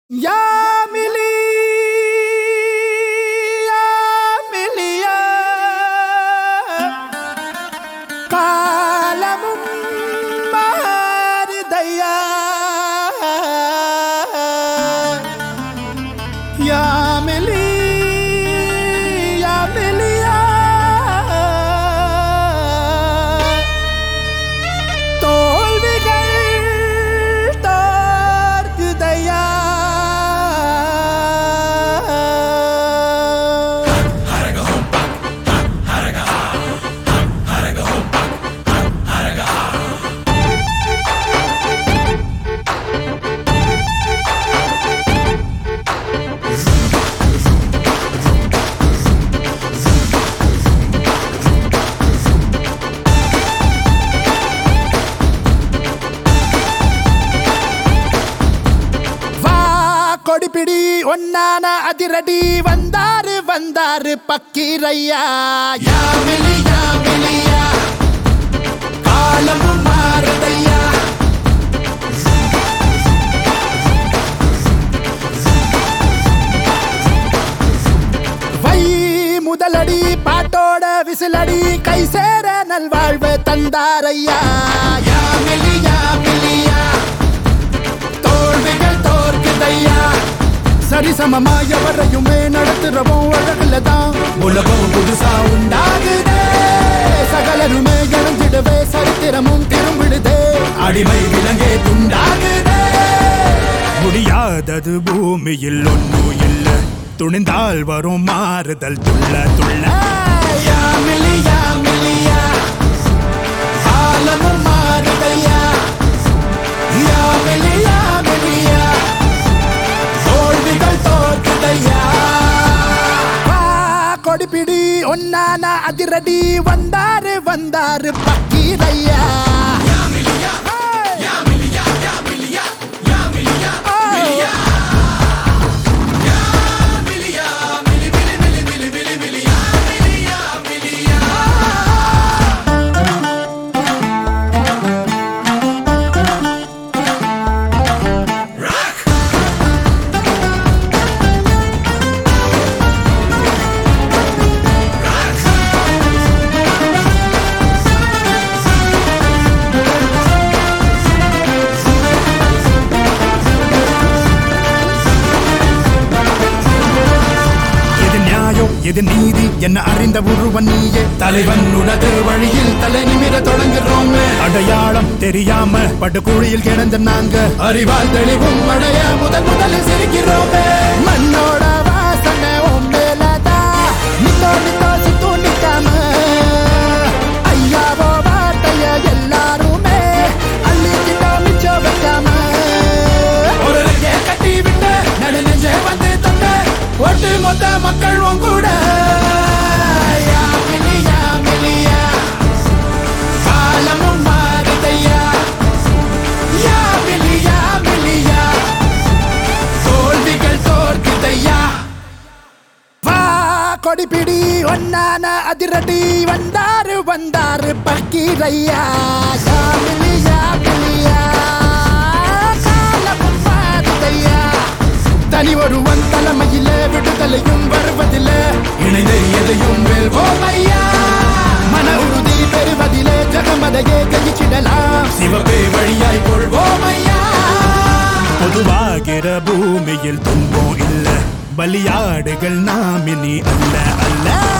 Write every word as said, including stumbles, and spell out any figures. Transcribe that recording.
Ya मिली या मिलिया कालमुम मारदया या मिली या मिलिया தோல்விகள் தோற்குதையா கொடிபிடி ஒன்னான அதிரடி வந்தாரு வந்தாரு பக்கீரையா யா மிலியா மிலியா காலமும் மாறுதையா வை முதலடி பாட்டோட விசிலடி கை சேர நல்வாழ்வு தந்தாரையா யா மிலியா மிலியா தோல்விகள் தோற்குதையா சரிசமமா எவரையுமே நடத்துறவும் அழகுலதான் உலகம் புதுசா உண்டாகுதே சகலருமே இழந்திடவே சரித்திரமும் திரும்பிடுதே அடிமை விலங்கே துண்டாகுதே முடியாதது பூமியில் ஒன்னும் இல்ல துணிந்தால் வரும் மாறுதல் துள்ள துள்ள யா மிலியா மிலியா காலமும் மாறுதையா யா மிலியா மிலியா கொடிபிடி ஒன்னான அதிரடி வந்தாரு வந்தாரு பக்கீரையா இது நீதி என்ன அறிந்த ஒருவன் நீயே தலைவன் உனது வழியில் தலை நிமிர தொடங்குறோம் அடையாளம் தெரியாம படுகுழியில் கிடந்த நாங்க அறிவால் தெளிவும் அடைய முதல் முதலில் சிரிக்கிறோம் மண்ணோட வாசனை மேலதா நித்தோ நித்தோ சித்து நிக்காம ஐயாவோ வார்த்தைய எல்லாருமே அள்ளிக்கிட்டோ மிச்சோ வைக்காம ஒரு கட்டி விட்டு நடு நெஞ்சே வந்து தொட்ட ஒட்டு மொத்த மக்கள் கூட யா மிலியா மிலியா காலமும் மாறுதையா யா மிலியா மிலியா தோல்விகள் தோற்குதையா வா கொடிபிடி ஒன்னான அதிரடி வந்தாரு வந்தாரு பக்கீரையா யா மிலியா மிலியா காலமும் மாறுதையா தனி ஒருவன் தலைமையில விடுதலையும் வருவதில்ல இணைந்த எதையும் வெல்வோம் ஐயா மன உறுதி பெறுவதிலே ஜகமதையே ஜெயிச்சிடலாம் சிவப்பே வழியாய் கொள்வோம் ஐயா பொதுவாகிற பூமியில் துன்பம் இல்ல பலியாடுகள் நாமினி அல்ல அல்ல